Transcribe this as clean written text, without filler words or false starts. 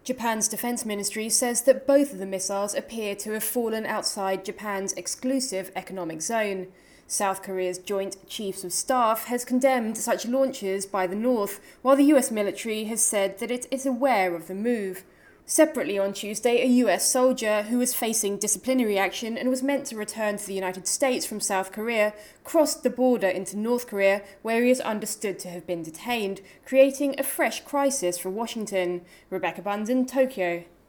Japan's defense ministry says that both of the missiles appear to have fallen outside Japan's exclusive economic zone. South Korea's Joint Chiefs of Staff has condemned such launches by the North, while the US military has said that it is aware of the move. Separately on Tuesday, a US soldier who was facing disciplinary action and was meant to return to the United States from South Korea crossed the border into North Korea, where he is understood to have been detained, creating a fresh crisis for Washington. Rebecca Bunzen, Tokyo.